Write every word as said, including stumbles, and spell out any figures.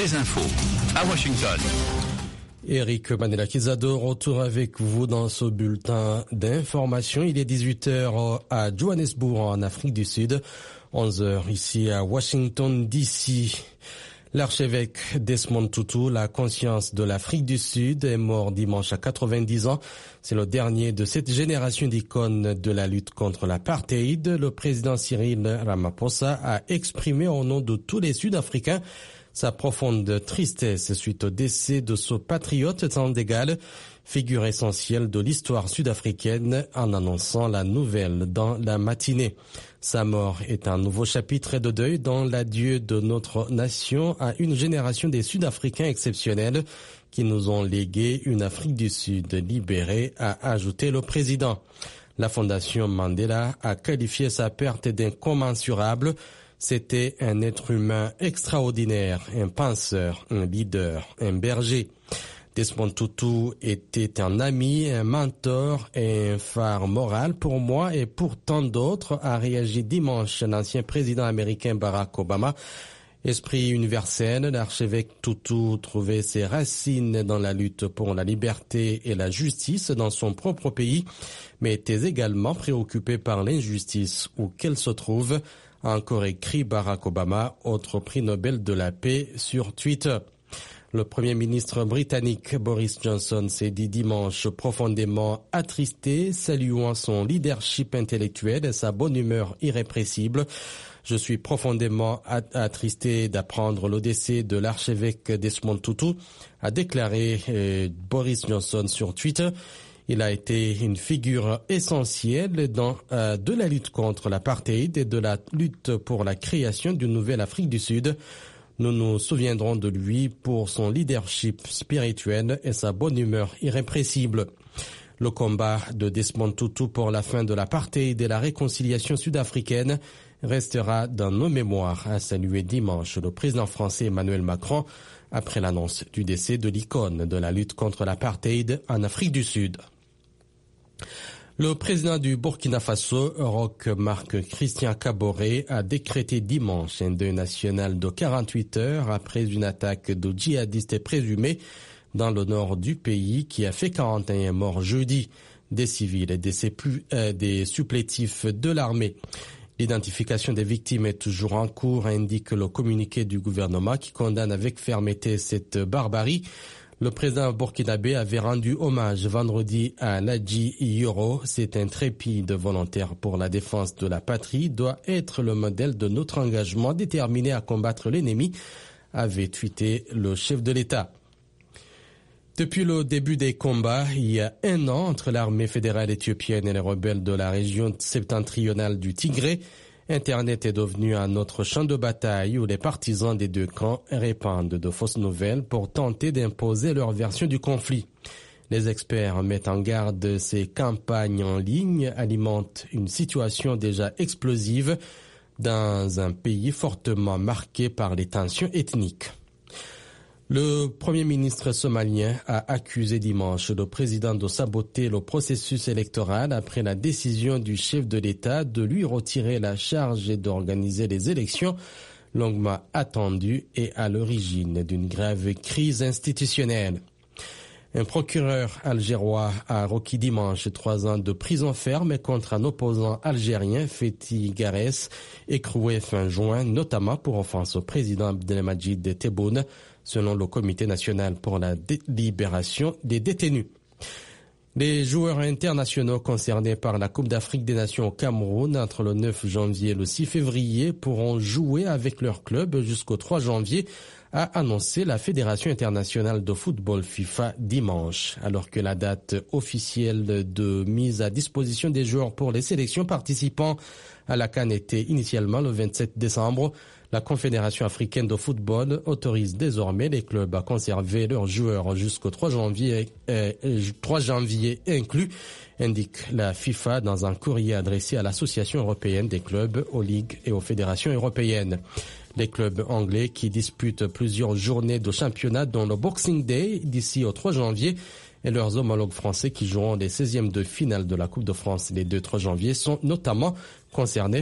les infos à Washington. Eric Manela-Kizado, retour avec vous dans ce bulletin d'information. Il est dix-huit heures à Johannesburg, en Afrique du Sud, onze heures ici à Washington, D C. L'archevêque Desmond Tutu, la conscience de l'Afrique du Sud, est mort dimanche à quatre-vingt-dix ans. C'est le dernier de cette génération d'icônes de la lutte contre l'apartheid. Le président Cyril Ramaphosa a exprimé au nom de tous les Sud-Africains sa profonde tristesse suite au décès de ce patriote temps d'égal, figure essentielle de l'histoire sud-africaine, en annonçant la nouvelle dans la matinée. Sa mort est un nouveau chapitre de deuil dans l'adieu de notre nation à une génération des Sud-Africains exceptionnels qui nous ont légué une Afrique du Sud libérée, a ajouté le président. La Fondation Mandela a qualifié sa perte d'incommensurable. C'était un être humain extraordinaire, un penseur, un leader, un berger. Desmond Tutu était un ami, un mentor et un phare moral pour moi et pour tant d'autres, a réagi dimanche l'ancien président américain Barack Obama. Esprit universel, l'archevêque Tutu trouvait ses racines dans la lutte pour la liberté et la justice dans son propre pays, mais était également préoccupé par l'injustice où qu'elle se trouve, a encore écrit Barack Obama, autre prix Nobel de la paix, sur Twitter. Le Premier ministre britannique Boris Johnson s'est dit dimanche profondément attristé, saluant son leadership intellectuel et sa bonne humeur irrépressible. Je suis profondément attristé d'apprendre le décès de l'archevêque Desmond Tutu, a déclaré euh, Boris Johnson sur Twitter. Il a été une figure essentielle dans, euh, de la lutte contre l'apartheid et de la lutte pour la création d'une nouvelle Afrique du Sud. Nous nous souviendrons de lui pour son leadership spirituel et sa bonne humeur irrépressible. Le combat de Desmond Tutu pour la fin de l'apartheid et la réconciliation sud-africaine restera dans nos mémoires, a salué dimanche le président français Emmanuel Macron après l'annonce du décès de l'icône de la lutte contre l'apartheid en Afrique du Sud. Le président du Burkina Faso, Roch Marc Christian Kaboré, a décrété dimanche un deuil national de quarante-huit heures après une attaque de djihadistes présumés dans le nord du pays qui a fait quarante et un morts jeudi, des civils et des, euh, des supplétifs de l'armée. L'identification des victimes est toujours en cours, indique le communiqué du gouvernement qui condamne avec fermeté cette barbarie. Le président burkinabé avait rendu hommage vendredi à Ladji Yoro. C'est intrépide volontaire pour la défense de la patrie, doit être le modèle de notre engagement déterminé à combattre l'ennemi, avait tweeté le chef de l'État. Depuis le début des combats, il y a un an, entre l'armée fédérale éthiopienne et les rebelles de la région septentrionale du Tigré, Internet est devenu un autre champ de bataille où les partisans des deux camps répandent de fausses nouvelles pour tenter d'imposer leur version du conflit. Les experts mettent en garde ces campagnes en ligne alimentent une situation déjà explosive dans un pays fortement marqué par les tensions ethniques. Le Premier ministre somalien a accusé dimanche le président de saboter le processus électoral après la décision du chef de l'État de lui retirer la charge d'organiser les élections longuement attendues et à l'origine d'une grave crise institutionnelle. Un procureur algérois a requis dimanche trois ans de prison ferme contre un opposant algérien, Fethi Garès, écroué fin juin, notamment pour offense au président Abdelmadjid Tebboune, selon le Comité national pour la libération des détenus. Les joueurs internationaux concernés par la Coupe d'Afrique des Nations au Cameroun entre le neuf janvier et le six février pourront jouer avec leur club jusqu'au trois janvier, a annoncé la Fédération internationale de football FIFA dimanche, alors que la date officielle de mise à disposition des joueurs pour les sélections participant à la CAN était initialement le vingt-sept décembre. La Confédération africaine de football autorise désormais les clubs à conserver leurs joueurs jusqu'au trois janvier, euh, trois janvier inclus, indique la FIFA dans un courrier adressé à l'Association européenne des clubs, aux ligues et aux fédérations européennes. Les clubs anglais qui disputent plusieurs journées de championnat dont le Boxing Day d'ici au trois janvier et leurs homologues français qui joueront les seizièmes de finale de la Coupe de France les deux et trois janvier sont notamment concernés